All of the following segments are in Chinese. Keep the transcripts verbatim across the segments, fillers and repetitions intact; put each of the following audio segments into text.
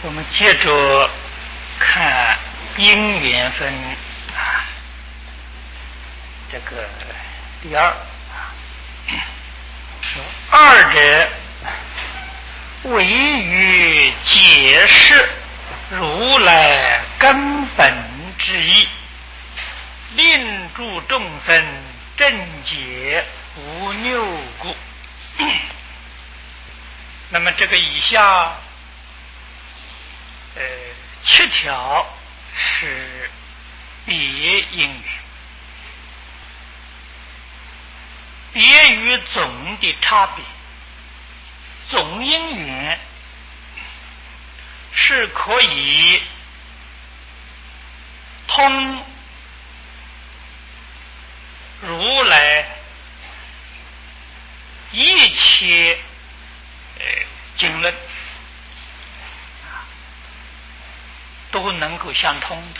我们接着看因缘分啊，这个第二啊，二者唯于解释如来根本之意，令诸众生正解无谬故。那么这个以下呃七条是别因缘，别于总的差别。总因缘是可以通如来一切呃经论都能够相通的。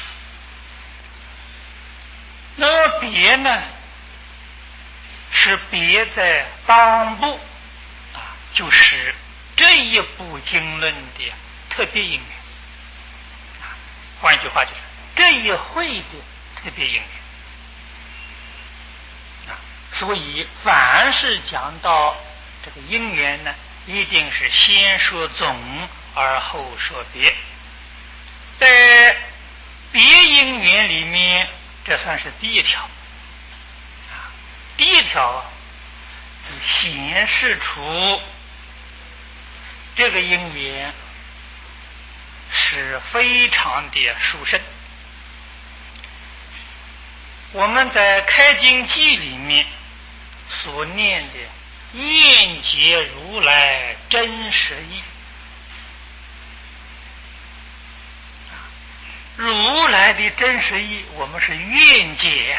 那么别呢，是别在当部啊，就是这一部经论的特别因缘啊，换句话就是这一会的特别因缘啊。所以凡是讲到这个因缘呢，一定是先说总而后说别。在别因缘里面，这算是第一条啊。第一条显示出这个因缘是非常的殊胜。我们在开经记里面所念的愿解如来真实义，如来的真实义我们是愿解，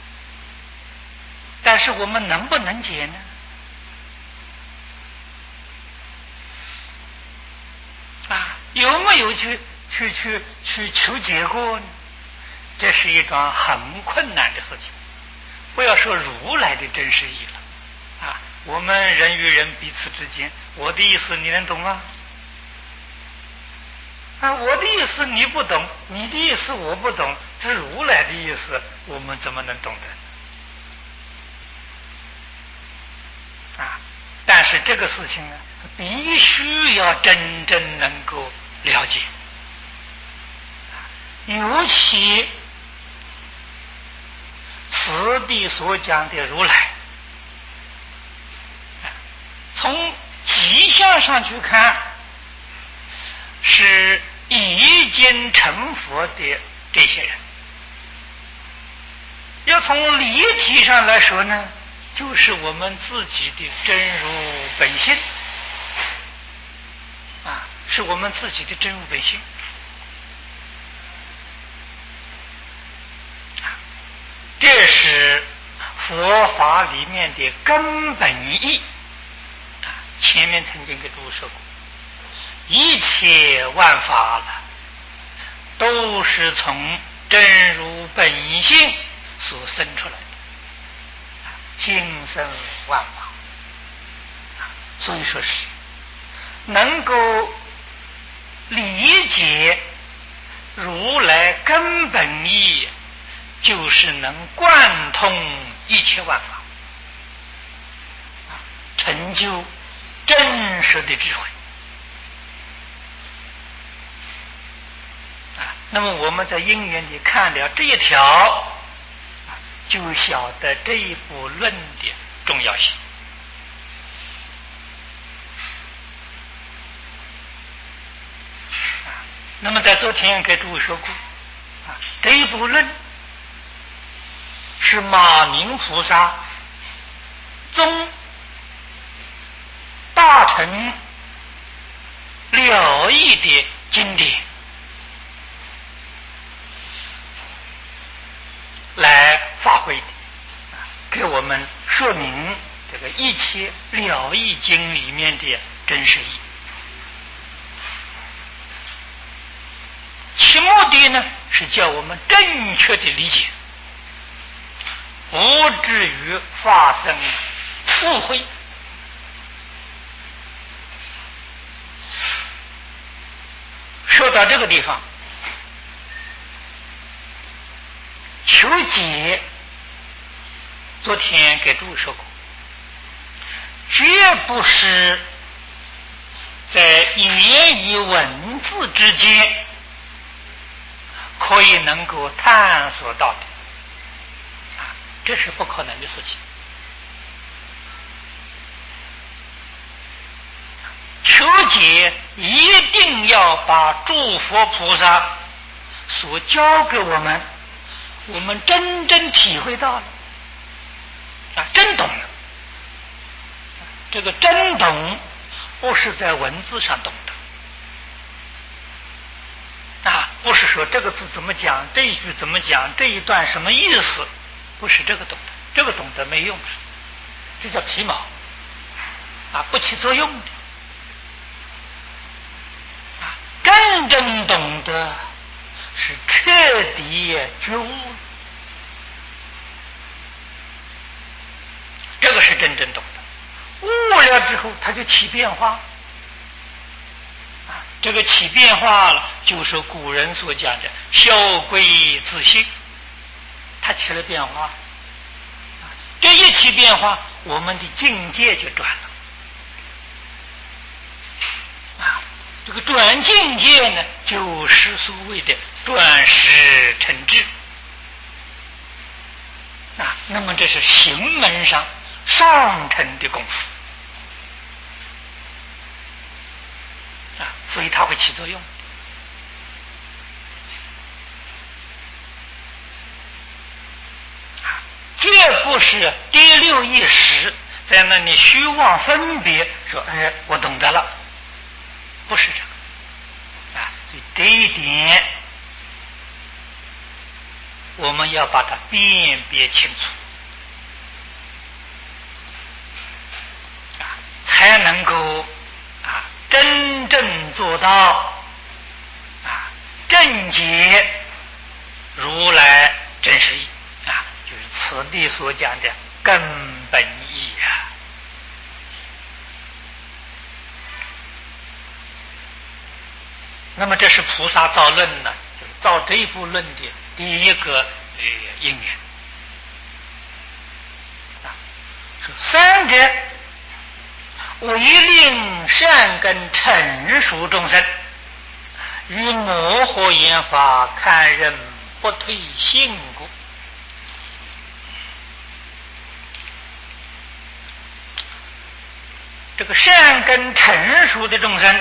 但是我们能不能解呢？啊，有没有去去去去求结果呢？这是一桩很困难的事情。不要说如来的真实义了啊，我们人与人彼此之间，我的意思你能懂吗？啊，我的意思你不懂，你的意思我不懂，这如来的意思我们怎么能懂得啊？但是这个事情呢，必须要真正能够了解，尤其此地所讲的如来，从迹象上去看是已经成佛的这些人，要从理体上来说呢，就是我们自己的真如本性啊，是我们自己的真如本性。这是佛法里面的根本义啊，前面曾经给诸位说过，一切万法了都是从真如本性所生出来的，心生万法，所以说是能够理解如来根本义，就是能贯通一切万法，成就真实的智慧啊。那么我们在因缘里看了这一条，就晓得这一部论的重要性啊。那么在昨天给诸位说过啊，这一部论是马明菩萨宗大乘了义的经典来发挥的，给我们说明这个一切了义经里面的真实义。其目的呢，是叫我们正确的理解，不至于发生误会。 到这个地方，求解，昨天给诸位说过，绝不是在言语文字之间可以能够探索到的，啊，这是不可能的事情。求解一定要把诸佛菩萨所教给我们，我们真正体会到了，啊，真懂了。这个真懂不是在文字上懂的，啊，不是说这个字怎么讲，这一句怎么讲，这一段什么意思，不是这个懂的，这个懂得没用，这叫皮毛，啊，不起作用的。啊，真正懂得是彻底觉悟，这个是真正懂的。悟了之后，它就起变化，啊，这个起变化了，就是古人所讲的消归自性，它起了变化，啊，这一起变化，我们的境界就转了，啊，这个转境界呢，就是所谓的转识成智，啊，那么这是行门上上乘的功夫，啊，所以它会起作用。啊，绝不是第六意识在那里虚妄分别，说哎，我懂得了，不是这个。啊，所以这一点我们要把它辨别清楚。才能够啊真正做到啊正解如来真实义，啊，就是此地所讲的根本义啊。那么这是菩萨造论呢，就是造这一部论的第一个呃因缘啊，说三者为令善根成熟众生，于模糊言法看人不退信故。这个善根成熟的众生，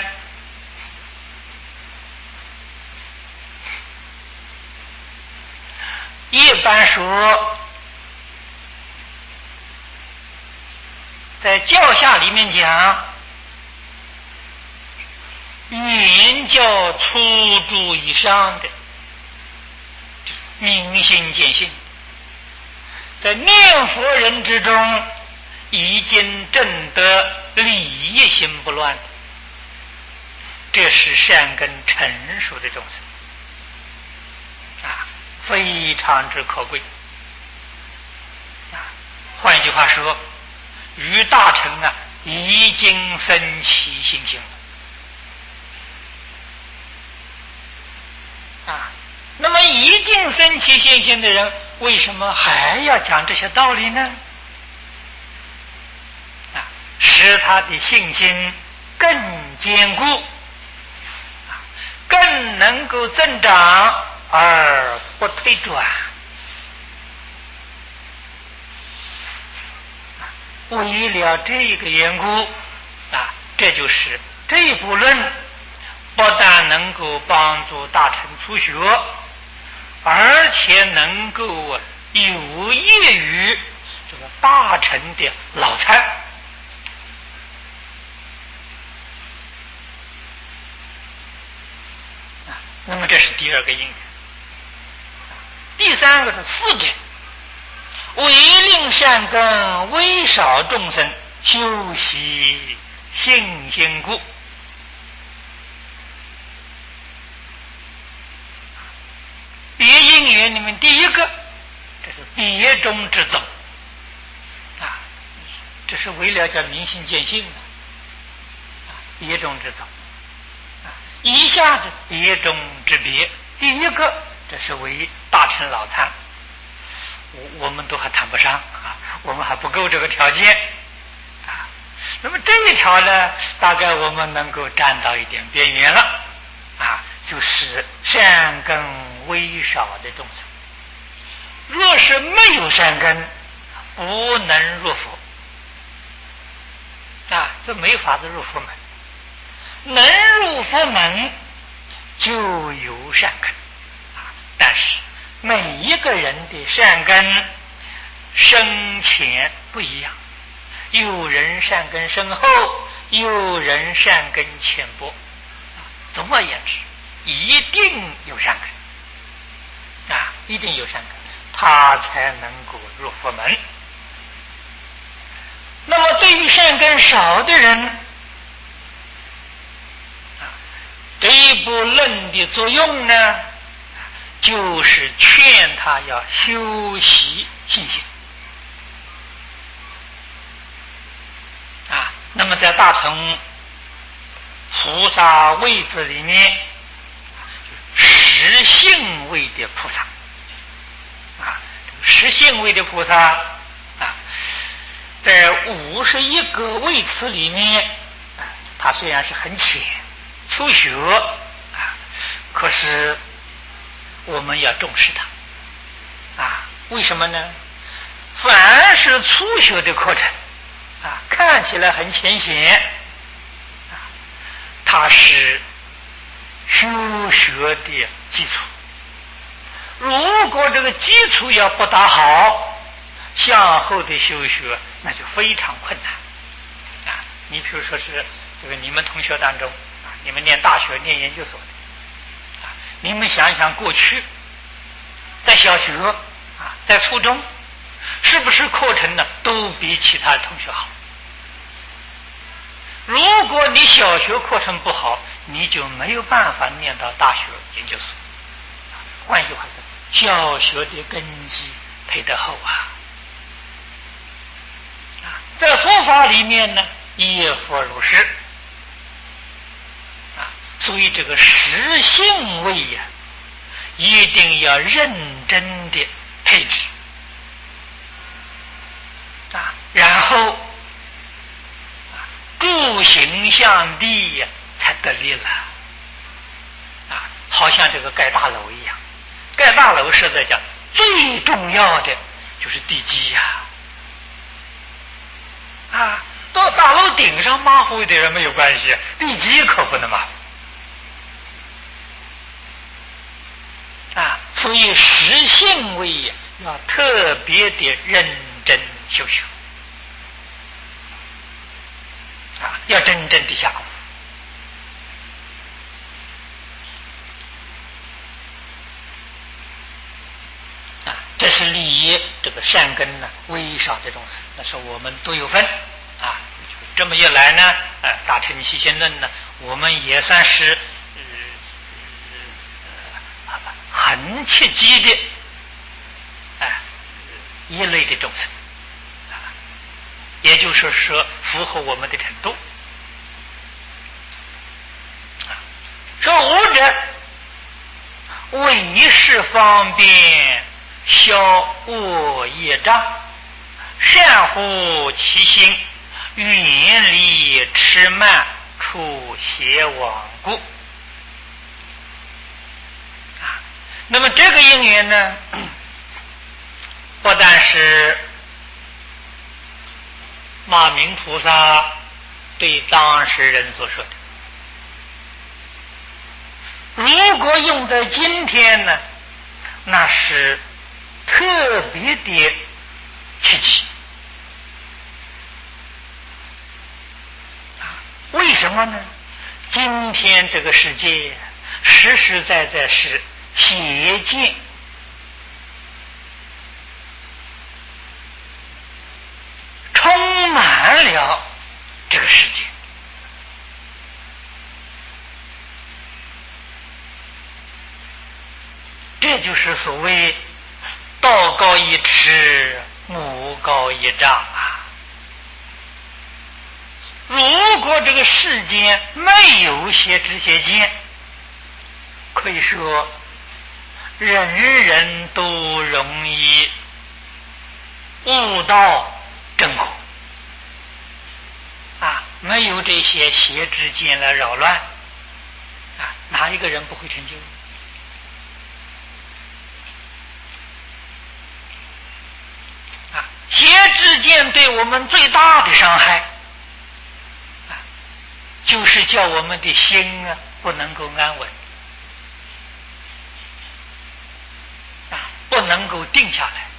一般说在教下里面讲，言教初住以上的明心见性，在念佛人之中已经证得理业心不乱的，这是善根成熟的众生，啊，非常之可贵。啊，换一句话说，于大乘啊已经生起信心了，啊，那么已经生起信心的人，为什么还要讲这些道理呢？啊，使他的信心更坚固，啊，更能够增长而不退转。为了这个缘故啊，这就是这部论不但能够帮助大乘初学，而且能够有益于这个大乘的老参。啊，那么这是第二个因缘。第三个是四者，为令善根微少众生修习信心故。别因缘里面第一个，这是别中之宗啊，这是为了叫明心见性的啊，别中之宗啊。以下下的别中之别。第一个，这是为大乘老参，我我们都还谈不上啊，我们还不够这个条件啊。那么这一条呢，大概我们能够站到一点边缘了啊，就是善根微少的众生，若是没有善根，不能入佛啊，这没法子入佛门。能入佛门就有善根啊，但是每一个人的善根深浅不一样，有人善根深厚，有人善根浅薄啊。总而言之，一定有善根啊，一定有善根，他才能够入佛门。那么对于善根少的人，这一部论的作用呢，就是劝他要修习信心啊。那么在大乘菩萨位置里面，实性位的菩萨啊，实性位的菩萨啊，在五十一个位次里面啊，它虽然是很浅初学啊，可是我们要重视它啊。为什么呢？凡是初学的课程啊，看起来很浅显啊，它是修学的基础。如果这个基础要不打好，向后的修学那就非常困难啊。你比如说是这个你们同学当中啊，你们念大学念研究所的啊，你们想想过去在小学啊，在初中，是不是课程呢都比其他的同学好？如果你小学课程不好，你就没有办法念到大学研究所。换句话说，小学的根基配得厚啊。在佛法里面呢，也佛如是啊，所以这个实性位呀、啊，一定要认真的配置啊，然后啊，住行向地呀、啊，才得力了啊，好像这个盖大楼一样，盖大楼实在讲最重要的就是地基呀、啊。啊，到大楼顶上马虎一点人没有关系，地基可不能马虎啊。所以实性位要特别的认真修修啊，要真正的下功夫啊。这是离这个善根呢微少的众生，那是我们都有份啊。这么一来呢，呃，大乘起信论呢，我们也算是呃呃很切记的啊、呃、一类的众生啊，也就是说符合我们的程度啊。说无者为是方便消恶业障，善护其心，远离痴慢，处邪枉故啊。那么这个因缘呢，不但是马明菩萨对当事人所说的，如果用在今天呢，那是特别的切记啊。为什么呢？今天这个世界实实在在是邪见充满了这个世界，这就是所谓道高一尺，魔高一丈啊。如果这个世间没有邪知邪见可以说，人人都容易悟到正果啊，没有这些邪之间来扰乱啊，哪一个人不会成就？啊，邪之间对我们最大的伤害啊，就是叫我们的心啊不能够安稳啊，不能够定下来。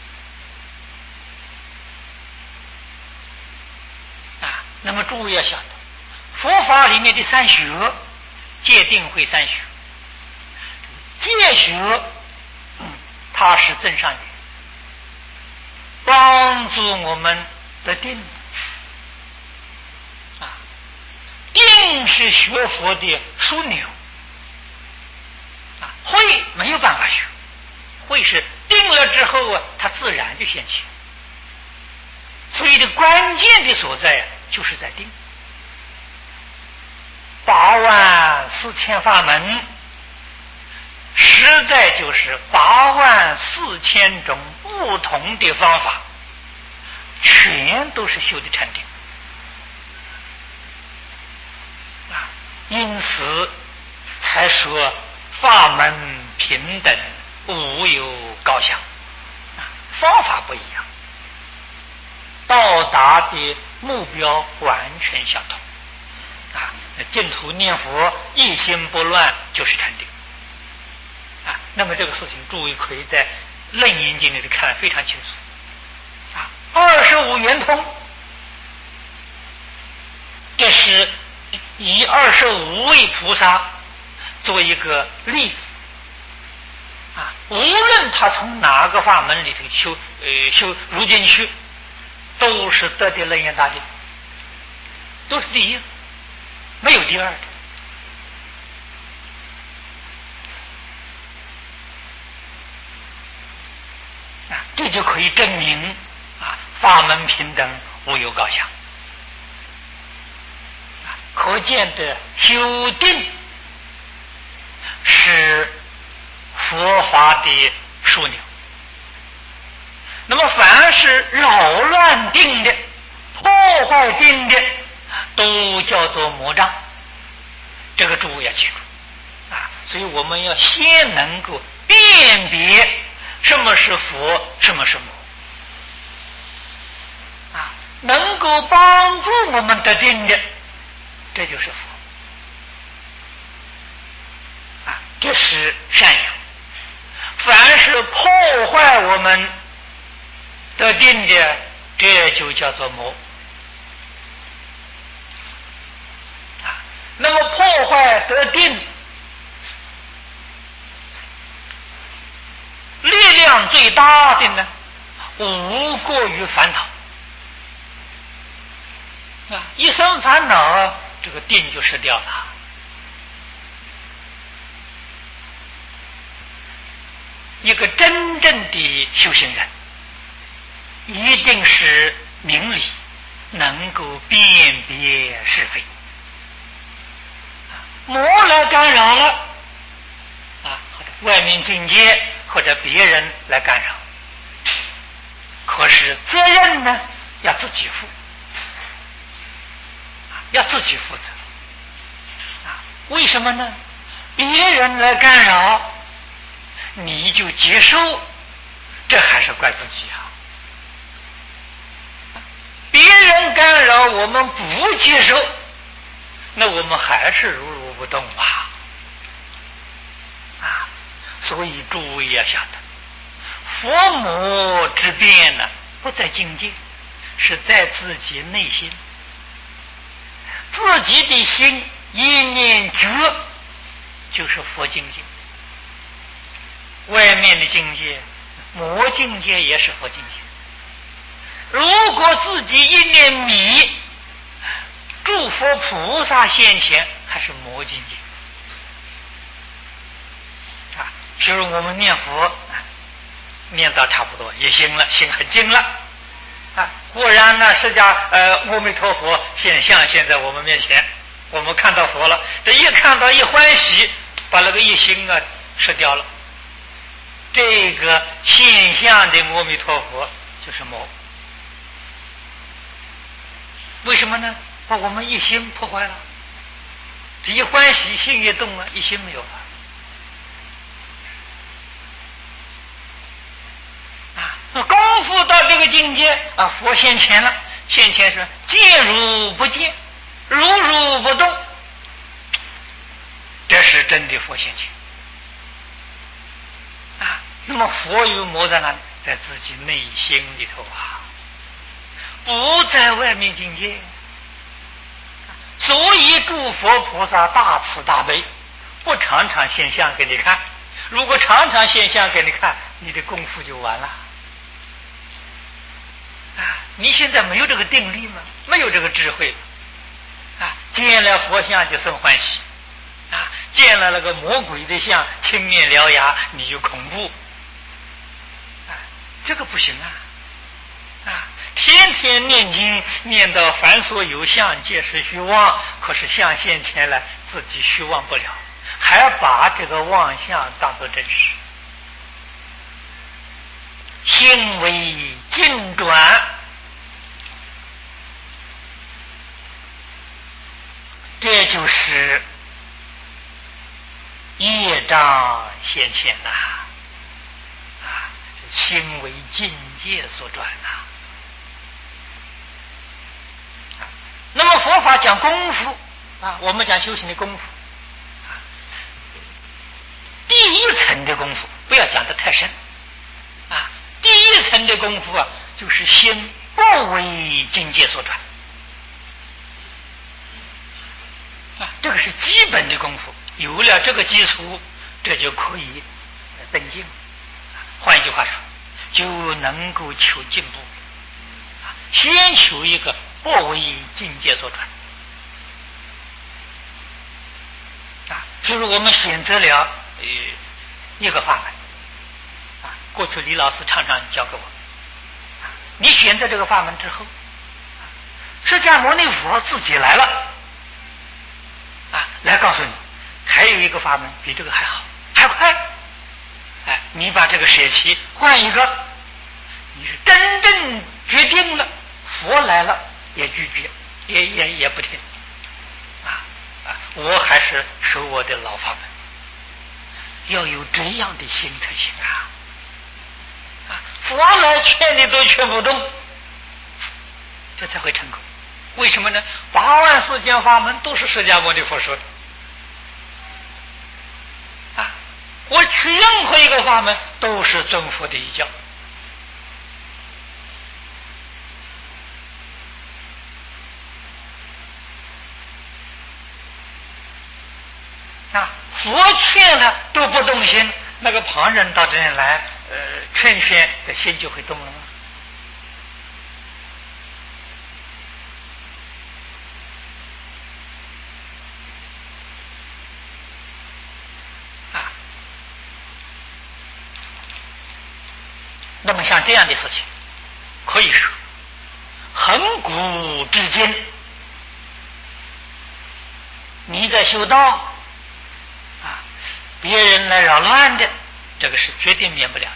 那么诸位要晓得，佛法里面的三学，戒定慧三学，戒学，嗯，它是增上缘，帮助我们得定啊。定是学佛的枢纽啊，慧没有办法学，慧是定了之后啊，它自然就现起。所以的关键的所在啊，就是在定。八万四千法门，实在就是八万四千种不同的方法，全都是修的禅定啊。因此才说法门平等，无有高下啊，方法不一样，到达的目标完全相同啊！净土念佛，一心不乱，就是禅定啊。那么这个事情，诸位可以在《楞严经》里头看得非常清楚啊。二十五圆通，这是以二十五位菩萨做一个例子啊。无论他从哪个法门里头修，呃，修入进去，都是得的楞严大定，都是第一，没有第二的啊。这就可以证明啊，法门平等，无有高下啊。可见的修定是佛法的枢纽。那么凡是扰乱定的、破坏定的，都叫做魔障，这个诸位要记住啊。所以我们要先能够辨别什么是佛，什么是魔啊，能够帮助我们得定的，这就是佛啊，这是善友。凡是破坏我们得定的，这就叫做魔啊。那么破坏得定，力量最大的呢，无过于烦恼啊。一生烦恼，这个定就失掉了。一个真正的修行人，一定是明理，能够辨别是非。魔来干扰了啊，或者外面境界或者别人来干扰，可是责任呢要自己负啊，要自己负责啊。为什么呢？别人来干扰，你就接受，这还是怪自己啊。别人干扰我们不接受，那我们还是如如不动啊！啊，所以诸位要晓得，佛魔之变呢，不在境界，是在自己内心。自己的心一念觉，就是佛境界。外面的境界，魔境界也是佛境界。如果自己一念迷，诸佛菩萨现前，还是魔境界啊。比如我们念佛，念到差不多也行了，心很静了啊。忽然呢，释迦呃阿弥陀佛现象现在我们面前，我们看到佛了，这一看到一欢喜， 把那个一心啊吃掉了，这个现象的阿弥陀佛就是魔。为什么呢？把我们一心破坏了，这一欢喜心一动啊，一心没有了啊。那功夫到这个境界啊，佛现前了，现前是见如不见，如如不动，这是真的佛现前啊。那么佛与魔在哪里？在自己内心里头啊，不在外面境界。所以诸佛菩萨大慈大悲，不常常现象给你看。如果常常现象给你看，你的功夫就完了啊！你现在没有这个定力吗？没有这个智慧啊！见了佛像就生欢喜啊，见了那个魔鬼的像，青面獠牙，你就恐怖啊！这个不行啊！啊，天天念经念到凡所有相皆是虚妄，可是相现前来自己虚妄不了，还把这个妄相当作真实，心为境转，这就是业障现前呐、啊！啊，心为境界所转呐、啊。那么佛法讲功夫啊，我们讲修行的功夫啊，第一层的功夫不要讲得太深啊，第一层的功夫啊，就是心不为境界所转啊，这个是基本的功夫，有了这个基础，这就可以登进。换一句话说，就能够求进步啊，先求一个不为境界所转啊，譬如我们选择了呃一个法门啊，过去李老师常常教给我啊，你选择这个法门之后，释迦牟尼佛自己来了啊，来告诉你还有一个法门比这个还好还快，哎，你把这个舍弃换一个，你是真正决定了，佛来了也拒绝，也也也不听啊啊！我还是守我的老法门，要有这样的心才行啊！啊，佛来劝你都劝不动，这才会成功。为什么呢？八万四千法门都是释迦牟尼佛说的啊！我取任何一个法门都是尊佛的遗教。啊，佛劝了都不动心，那个旁人到这里来，呃，劝劝，这心就会动了吗？啊，那么像这样的事情，可以说，恒古至今，你在修道。别人来扰乱的，这个是决定免不了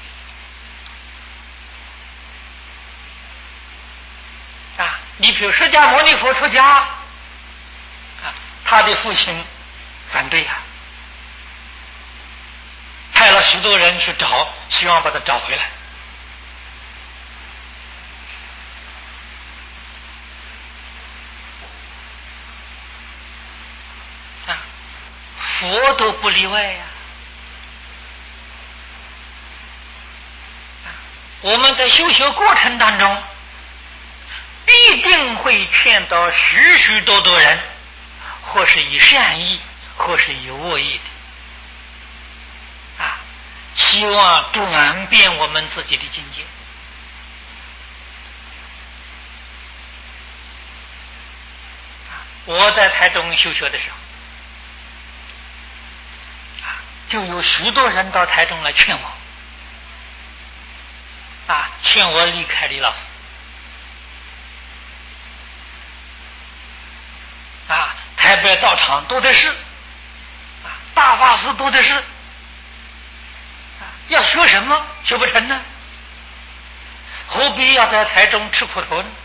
的啊！你比如释迦牟尼佛出家啊，他的父亲反对啊，派了许多人去找，希望把他找回来啊，佛都不例外呀、啊！我们在修学过程当中，必定会劝到许许多多人，或是以善意，或是以恶意的，啊，希望转变我们自己的境界。啊，我在台中修学的时候，就有许多人到台中来劝我，啊，劝我离开李老师，啊，台北道场多的是，啊，大法多的事，要学什么学不成呢？何必要在台中吃苦头呢？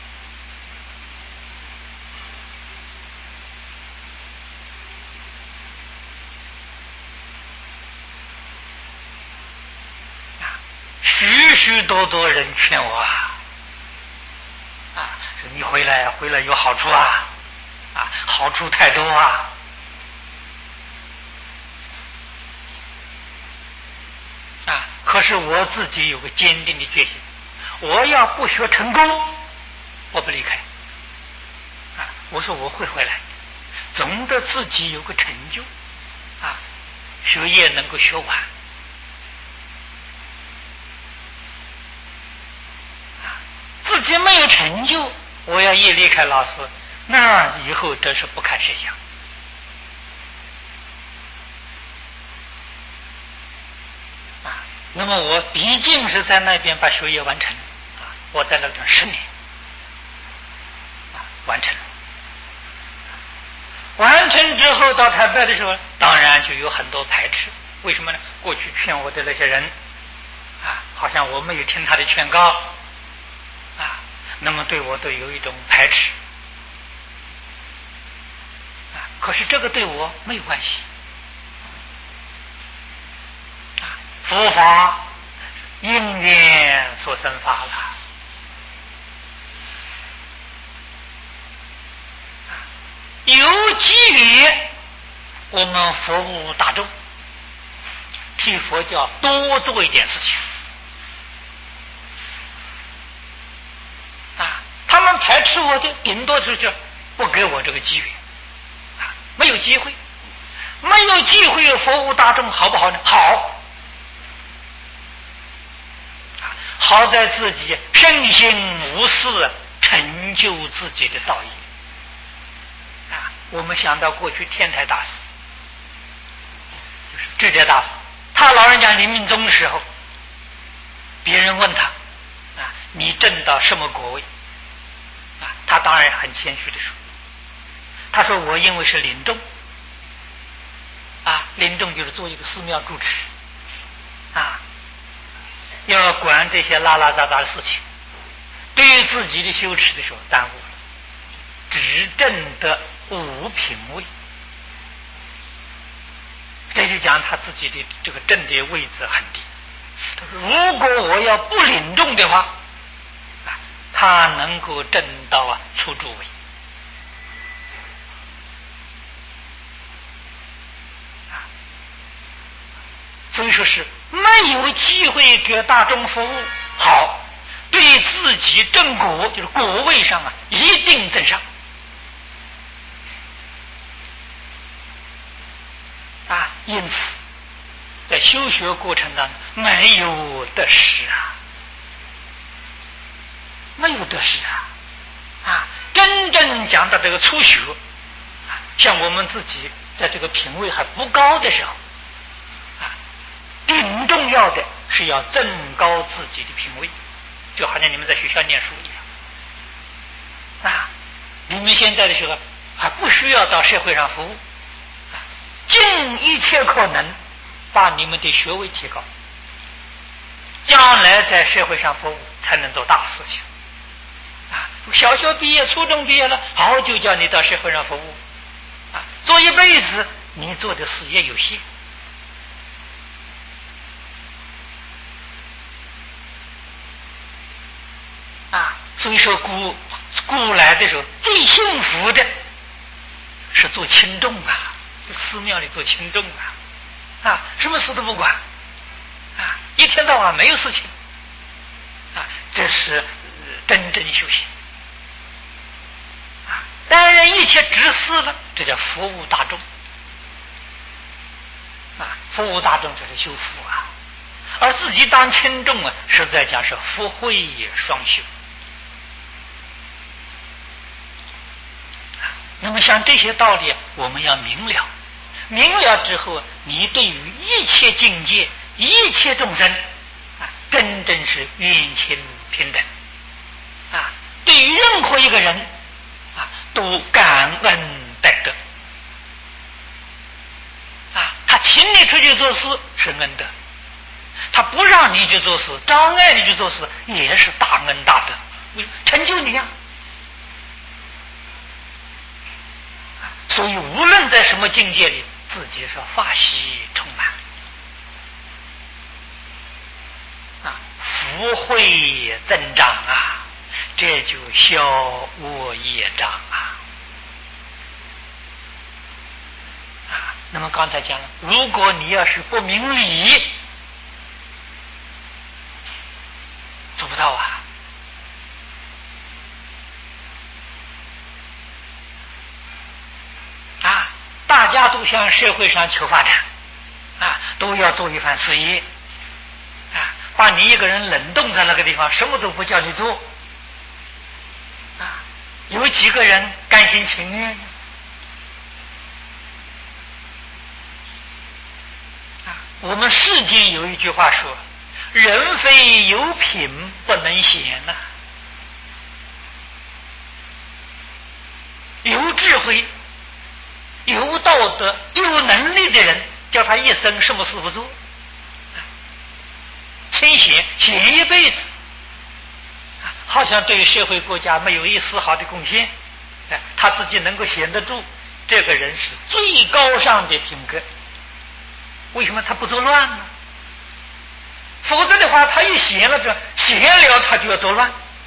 许许多多人劝我啊，啊，说你回来回来有好处啊，啊，好处太多啊。啊，可是我自己有个坚定的决心，我要不学成功，我不离开。啊，我说我会回来，总得自己有个成就，啊，学业能够学完。自己没有成就，我要一离开老师，那以后真是不堪设想。啊，那么我毕竟是在那边把学业完成，啊，我在那边十年，啊，完成了。完成之后到台北的时候，当然就有很多排斥。为什么呢？过去劝我的那些人，啊，好像我没有听他的劝告。啊，那么对我都有一种排斥，啊，可是这个对我没有关系，啊，佛法因缘所生法了，啊，有机缘我们服务大众，替佛教多做一点事情。排斥我的，顶多是就不给我这个机会，啊，没有机会，没有机会服务大众，好不好呢？好，啊，好在自己身心无事，成就自己的道业。啊，我们想到过去天台大师，就是智者大师，他老人家临命终的时候，别人问他，啊，你证到什么果位？啊，他当然很谦虚的说，他说我因为是临终，啊，临终就是做一个寺庙住持，啊，要管这些拉拉杂杂的事情，对于自己的修持的时候耽误了，只证得五品位，这就讲他自己的这个证的位置很低。他说如果我要不临终的话，他能够证到啊初住位，啊，所以说是没有机会给大众服务，好，对自己正果就是果位上啊一定正上，啊，因此在修学过程当中没有得失啊。没有得失啊！啊，真正讲到这个初学，啊，像我们自己在这个品位还不高的时候，啊，顶重要的是要增高自己的品位，就好像你们在学校念书一样，啊，你们现在的时候还不需要到社会上服务，啊，尽一切可能把你们的学位提高，将来在社会上服务才能做大事情。啊，小学毕业、初中毕业了，好就叫你到社会上服务，啊，做一辈子，你做的事业有限，啊，所以说古古来的时候最幸福的是做轻重啊，在寺庙里做轻重啊，啊，什么事都不管，啊，一天到晚没有事情，啊，这是真正修行啊！担任一切执事了，这叫服务大众啊！服务大众这是修福啊，而自己当轻重啊，实在讲是福慧双修。那么像这些道理，我们要明了，明了之后，你对于一切境界、一切众生啊，真正是冤亲平等。啊，对于任何一个人啊，都感恩戴德啊，他起请你出去做事是恩德，他不让你去做事，障碍你去做事也是大恩大德，成就你呀、啊。所以无论在什么境界里，自己是法喜充满啊，福慧增长啊，这就消恶业障啊。啊，那么刚才讲了，如果你要是不明理，做不到啊。啊，大家都向社会上求发展，啊，都要做一番事业，啊，把你一个人冷冻在那个地方，什么都不叫你做，啊，有几个人甘心情愿呢？我们世间有一句话说：“人非有品不能闲呐、啊。”有智慧、有道德、有能力的人，叫他一生什么事不做，清闲闲一辈子，好像对社会国家没有一丝毫的贡献，他自己能够闲得住，这个人是最高尚的品格。为什么他不作乱呢？否则的话，他一闲了，这闲了他就要作乱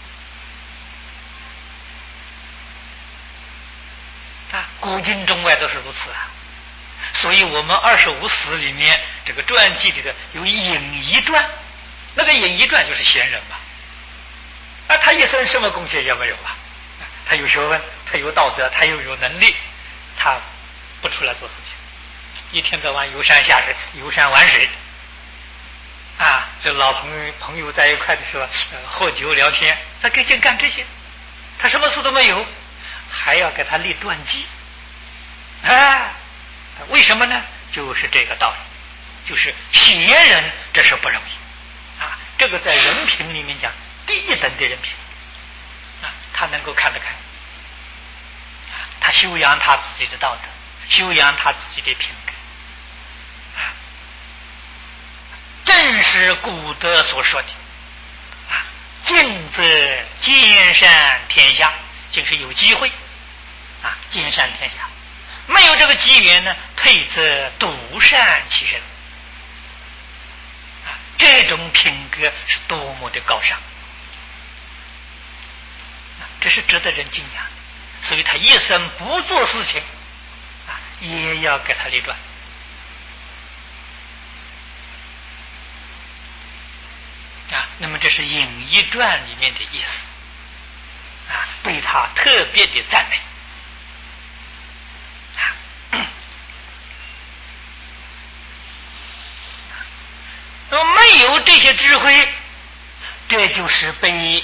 啊！古今中外都是如此啊。所以我们二十五史里面这个传记里的有隐逸传，那个隐逸传就是闲人嘛。啊，他一生什么贡献也没有啊，他有学问，他有道德，他又有能力，他不出来做事情。一天到晚游山下水，游山玩水，啊，这老朋友朋友在一块的时候，呃，喝酒聊天，他跟净干这些，他什么事都没有，还要给他立传记，啊，为什么呢？就是这个道理，就是闲人这是不容易，啊，这个在人品里面讲第一等的人品，啊，他能够看得开，啊，他修养他自己的道德，修养他自己的品格。正是古德所说的啊，尽则兼善天下，就是有机会啊，兼善天下。没有这个机缘呢，退则独善其身啊，这种品格是多么的高尚啊，这是值得人敬仰的。所以他一生不做事情啊，也要给他立传。啊，那么这是《隐逸传》里面的意思，啊，对他特别的赞美，啊，那么没有这些智慧，这就是被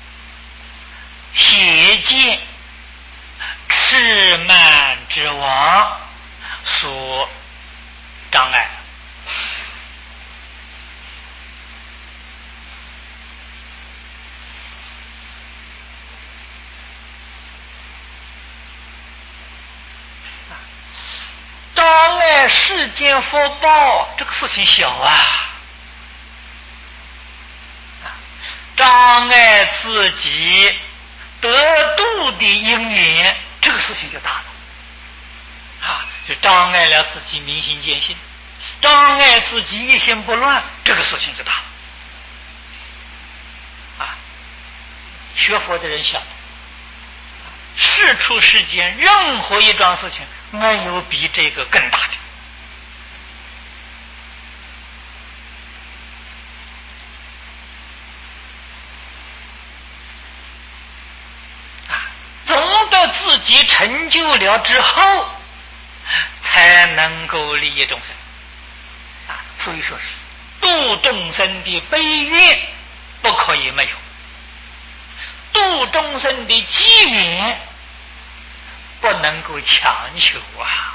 邪见、恃慢之王所障碍。障碍世间福报，这个事情小啊，障碍自己得度的因缘，这个事情就大了啊！就障碍了自己明心见性，障碍自己一心不乱，这个事情就大了啊！学佛的人晓得，世出世间任何一桩事情，没有比这个更大的。啊，总得自己成就了之后，才能够利益众生。啊，所以说是度众生的悲愿不可以没有，度众生的机缘不能够强求啊，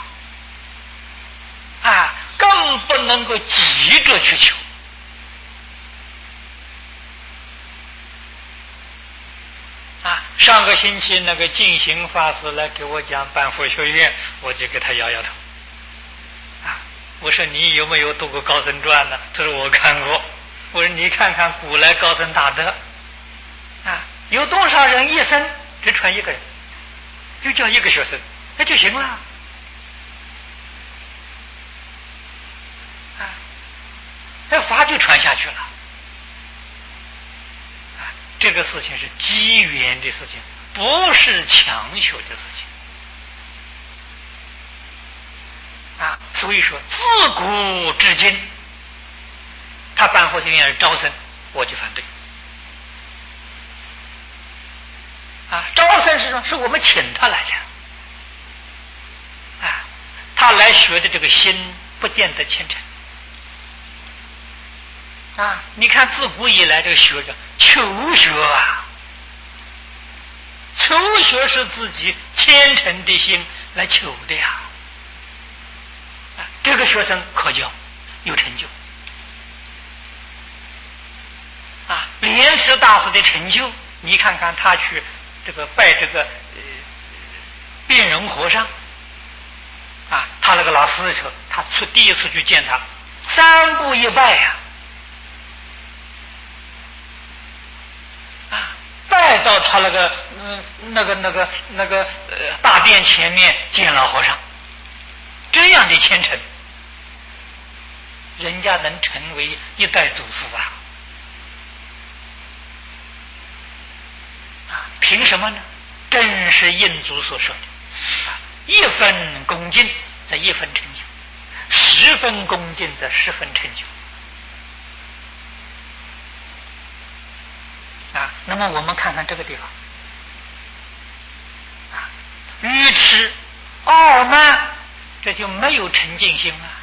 啊，更不能够急着去求啊。上个星期那个净行法师来给我讲办佛学院，我就给他摇摇头啊， 我说你有没有读过高僧传呢？他说我看过。我说你看看古来高僧大德啊，有多少人一生只传一个人，就叫一个学生，那就行了啊，那法就传下去了啊。这个事情是机缘的事情，不是强求的事情啊。所以说自古至今，他办佛学院是招生，我就反对啊。招生是什么？是我们请他来的啊，他来学的这个心不见得虔诚啊。你看自古以来这个学者求学啊，求学是自己虔诚的心来求的呀啊。这个学生可教有成就啊。莲池大师的成就，你看看他去这个拜这个呃辩人和尚啊，他那个老师说，他出第一次去见他，三步一拜呀啊，拜到他那个嗯那个那个那个呃大殿前面见老和尚，这样的虔诚，人家能成为一代祖师啊啊，凭什么呢？正是印祖所说的啊，一分恭敬则一分成就，十分恭敬则十分成就啊。那么我们看看这个地方啊，愚痴傲慢，这就没有沉静心了。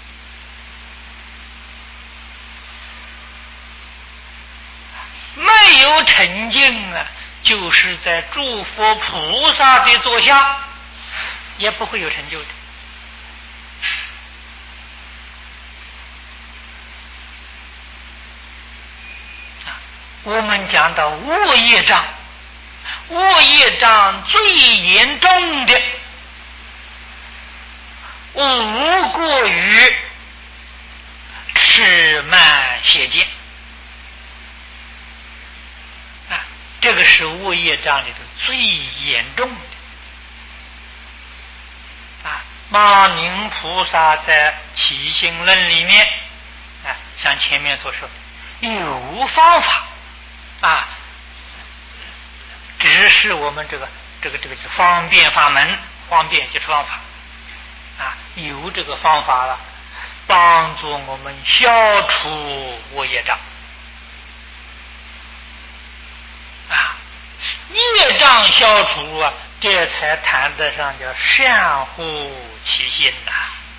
没有沉静啊，就是在诸佛菩萨的座下，也不会有成就的啊。我们讲到恶业障，恶业障最严重的无过于痴慢邪见啊，这个是恶业障里头最严重的啊。马明菩萨在起心论里面啊，像前面所说的，有方法啊，只是我们这个这个这个是方便法门，方便就是方法啊，有这个方法了，帮助我们消除恶业障啊，业障消除啊，这才谈得上叫善护其心呐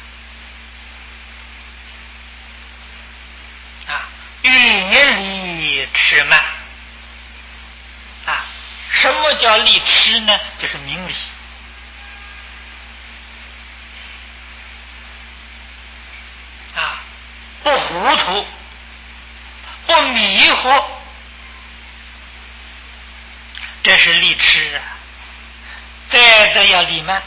啊，远离痴慢啊。什么叫离痴呢？就是明理啊，不糊涂，不迷惑，这是离痴啊。再的要离慢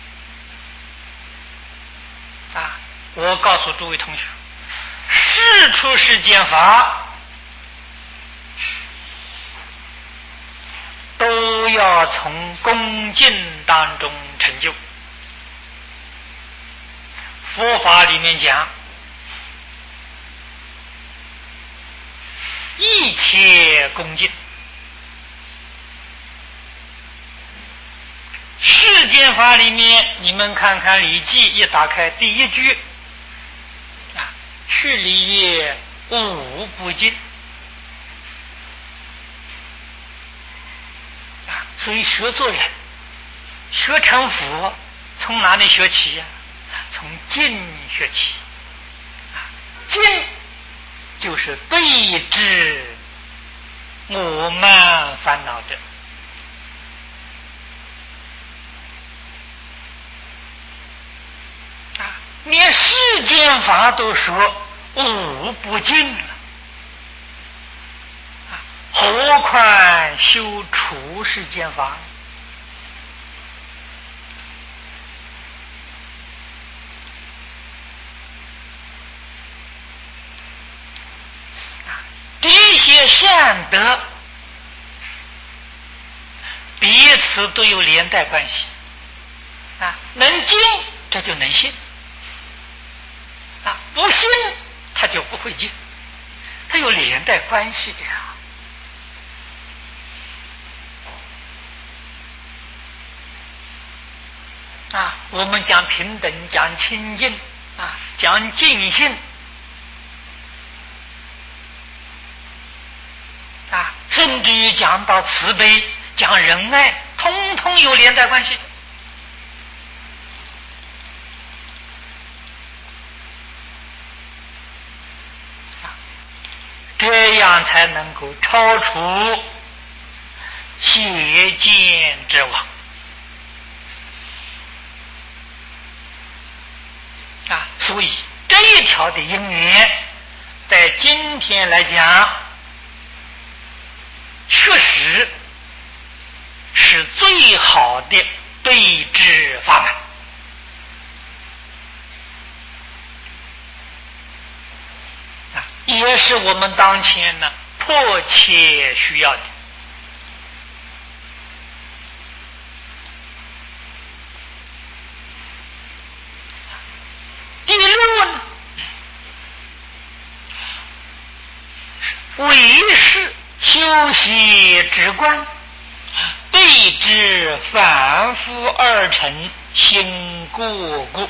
啊！我告诉诸位同学，事出世间法都要从恭敬当中成就。佛法里面讲，一切恭敬。世间法里面，你们看看《礼记》，一打开第一句啊，去礼也，无不敬啊。所以学做人，学成佛，从哪里学起呀、啊？从敬学起啊。敬就是对治我慢烦恼的啊，连世间法都说无不尽了啊，何况修除世间法业善德彼此都有连带关系啊，能敬这就能信啊，不信他就不会敬，它有连带关系的呀。啊，我们讲平等，讲清净啊，讲尽性啊，甚至于讲到慈悲，讲仁爱，通通有连带关系的。这样才能够超出邪见之网啊！所以这一条的因缘，在今天来讲，确实是最好的对治法门。也是我们当前呢迫切需要的。第六呢，为是修习止观，对治反复二尘心过故。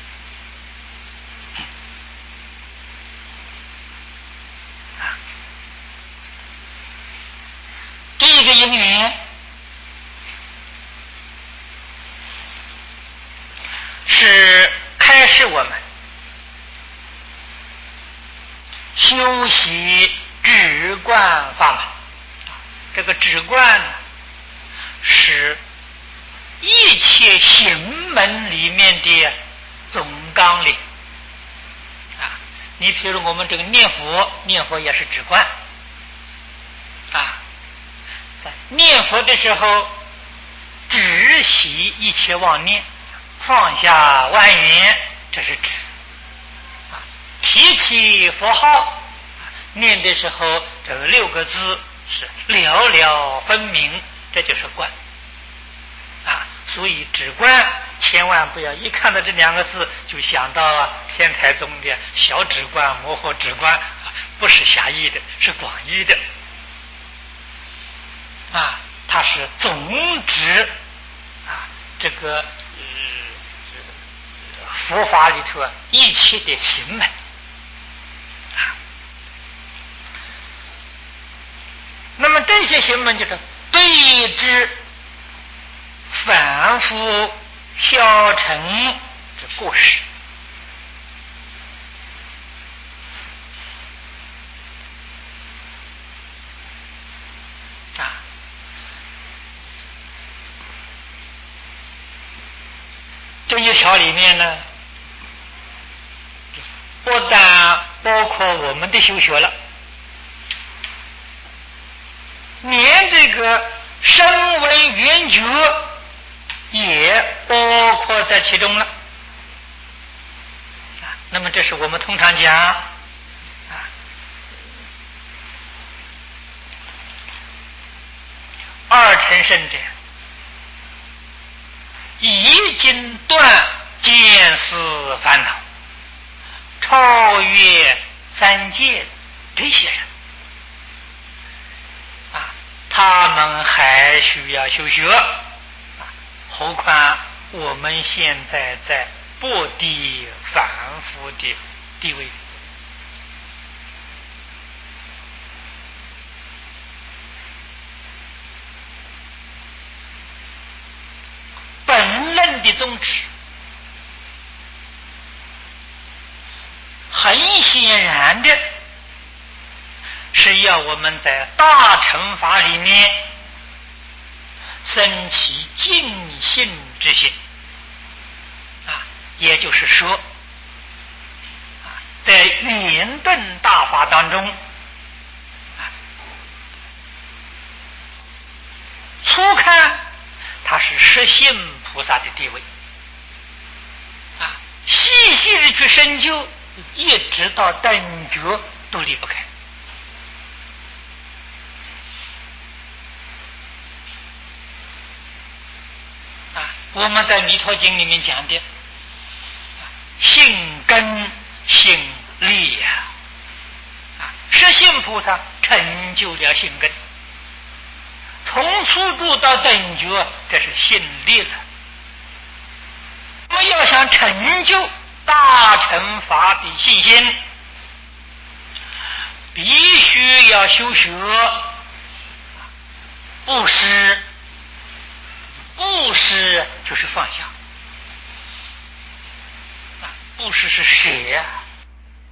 这个因缘是开示我们修习止观法门。这个止观是一切行门里面的总纲领啊。你比如我们这个念佛，念佛也是止观啊。念佛的时候，止息一切妄念，放下万缘，这是止啊。提起佛号，念的时候，这六个字是了了分明，这就是观啊。所以止观千万不要一看到这两个字就想到啊天台宗的小止观、模糊止观，不是狭义的，是广义的。啊，它是总指啊，这个呃佛法里头啊一切的行门啊。那么这些行门就是对治反复消沉之过失啊。这一条里面呢，不但包括我们的修学了，连这个声闻缘觉也包括在其中了啊。那么这是我们通常讲啊，二乘圣者已经断见思烦恼，超越三界，这些人啊，他们还需要修学啊，何况我们现在在薄地反复的地位。本论的宗旨很显然的是要我们在大乘法里面生起尽信之心啊，也就是说啊，在圆顿大法当中啊，初看它是实性菩萨的地位啊，细细的去深究，一直到等觉都离不开我们在《弥陀经》里面讲的性根性力呀，啊，实性菩萨成就了性根，从初住到等觉，这是性力了。我们要想成就大乘法的信心，必须要修学布施，布施就是放下。布施是舍啊，